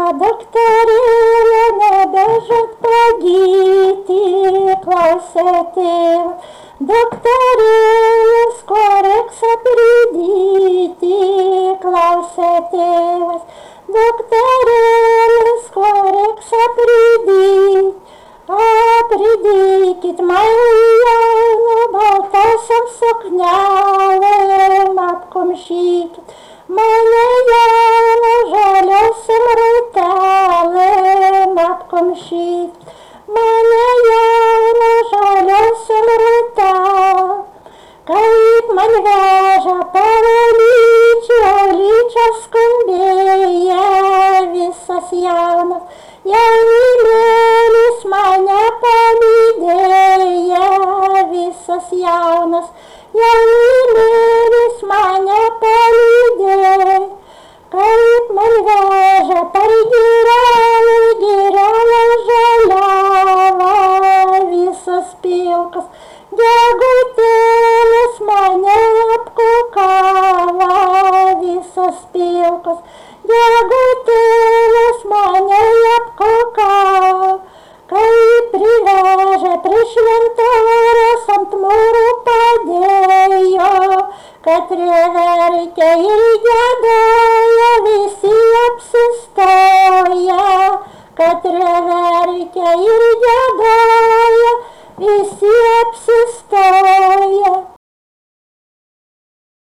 daktarėlė, nebežad pagyti, klausėtėvas. Daktarėlis, ko reiks apridyti, klausėtėvas. Daktarėlis, ko reiks apridyti, apridykit Marijaną baltosiom suknelėm, apkumšykit